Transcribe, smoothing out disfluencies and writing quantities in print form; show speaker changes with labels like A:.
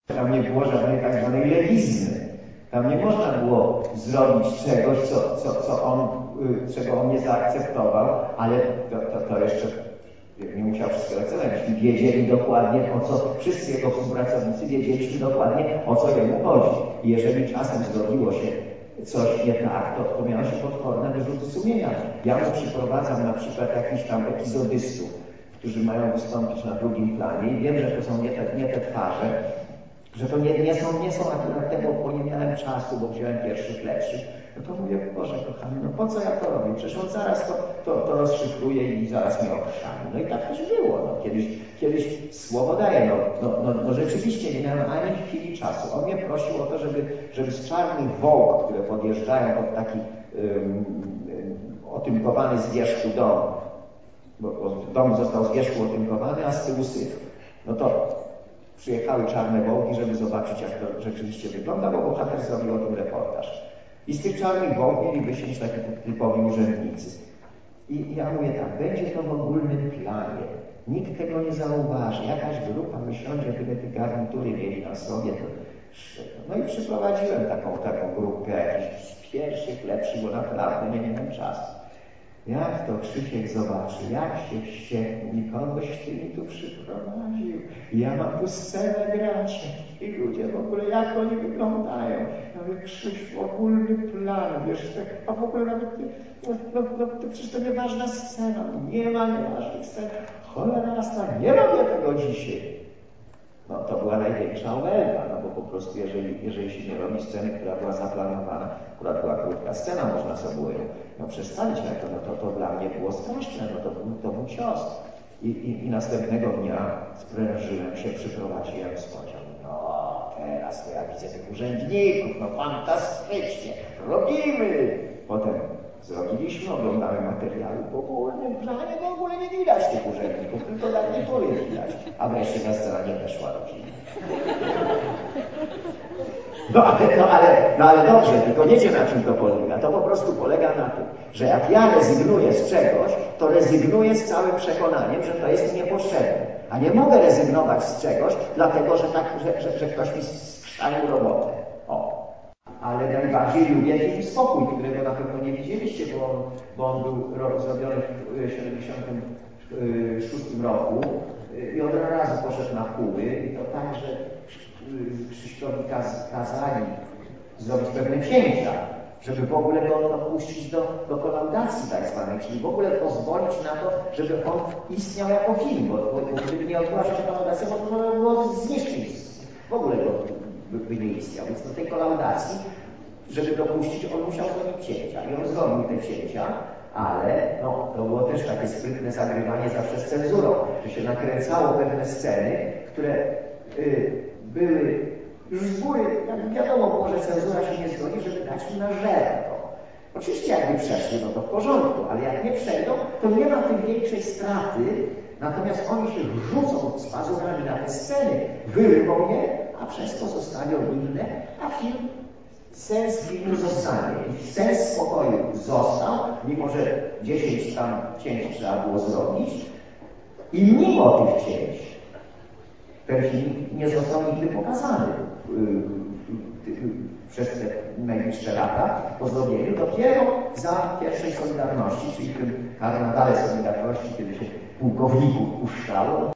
A: Tam nie było żadnej tak zwanej lewizny. Tam nie można było zrobić czegoś, czego on nie zaakceptował, ale to jeszcze nie musiał wszystkiego akceptować. Wiedzieli dokładnie, o co, wszyscy jego współpracownicy wiedzieliśmy dokładnie, o co jemu chodzi. I jeżeli czasem zrobiło się coś nie tak, to miało się potworne wyrzuty sumienia. Ja mu przyprowadzam na przykład jakichś tam epizodystów, którzy mają wystąpić na drugim planie i wiem, że to są nie te twarze, że to nie są akurat te, bo nie miałem czasu, bo wziąłem pierwszych lepszych. No to mówię, Boże kochany, no po co ja to robię? Przecież on zaraz to rozszyfruje i zaraz mnie ochrzani. No i tak też było. No, kiedyś słowo daje, no rzeczywiście nie miałem ani chwili czasu. On mnie prosił o to, żeby z czarnych wołk, które podjeżdżają pod taki otynkowany z wierzchu dom, bo dom został z wierzchu otynkowany, a z tyłu syf. No to przyjechały czarne wołki, żeby zobaczyć, jak to rzeczywiście wygląda, bo bohater zrobił o tym reportaż. I z tych czarnych wołk mieli wysiąść taki typowi urzędnicy. I ja mówię tak, będzie to w ogólnym planie. Nikt tego nie zauważy. Jakaś grupa wysiądzie, tyle te garnitury mieli na sobie. No i przyprowadziłem taką grupkę jakichś pierwszych, lepszych, bo naprawdę nie miałem czasu. Jak to Krzysiek zobaczy, jak się wściekł, kogoś ty mi tu przyprowadził. Ja mam tu scenę grać, i ludzie w ogóle, jak oni wyglądają. Ja mówię, Krzyś, ogólny plan, wiesz, tak, a w ogóle nawet, to przecież to nieważna scena, nie ma nieważnych scen. Cholera jasna, nie robię tego dzisiaj. No to była największa obelga, no bo po prostu jeżeli się nie robi sceny, która była zaplanowana, akurat była krótka scena, można sobie było ją przestawić, no to dla mnie było straszne, no to był cios. I następnego dnia sprężyłem się, przyprowadziłem z pociągu. No teraz to ja widzę tych urzędników, no fantastycznie, robimy! Potem zrobiliśmy, oglądamy materiały w ogólnym planie, w ogóle nie widać tych urzędników, tylko garnitury widać. A wreszcie na scena nie weszła rodzina. No ale dobrze, tylko wiecie, na czym to polega. To po prostu polega na tym, że jak ja rezygnuję z czegoś, to rezygnuję z całym przekonaniem, że to jest mi niepotrzebne. A nie mogę rezygnować z czegoś, dlatego że ktoś mi skrzanił robotę. O. Ale najbardziej lubię film Spokój, którego na pewno nie widzieliście, bo on był zrobiony w 1976 roku i od razu poszedł na Kuby i to tak, że Krzyśkowi kazali zrobić pewne cięcia, żeby w ogóle go dopuścić do kolaudacji tak zwanej, czyli w ogóle pozwolić na to, żeby on istniał jako film, bo gdyby nie odbyła się ta kolaudacja, można było zniszczyć, w ogóle by nie istniał. Więc do tej kolaudacji, żeby dopuścić, on musiał zrobić cięcia i on zrobił te cięcia, ale to było też takie sprytne zagrywanie zawsze z cenzurą, że się nakręcało pewne sceny, które były już z góry, jak wiadomo było, że cenzura się nie zgodzi, żeby dać im na żerto. Oczywiście jakby przeszły, no to w porządku, ale jak nie przejdą, to nie ma tej większej straty, natomiast oni się rzucą z pazurami na te sceny, wyrwą je, a przez to zostaną inne, a sens filmu zostanie. I sens Spokoju został, mimo że 10 tam cięć trzeba było zrobić, i mimo tych cięć ten film nie został nigdy pokazany przez te najbliższe lata po zrobieniu. Dopiero za pierwszej Solidarności, czyli w tym karnawale Solidarności, kiedy się pułkowników puszczało,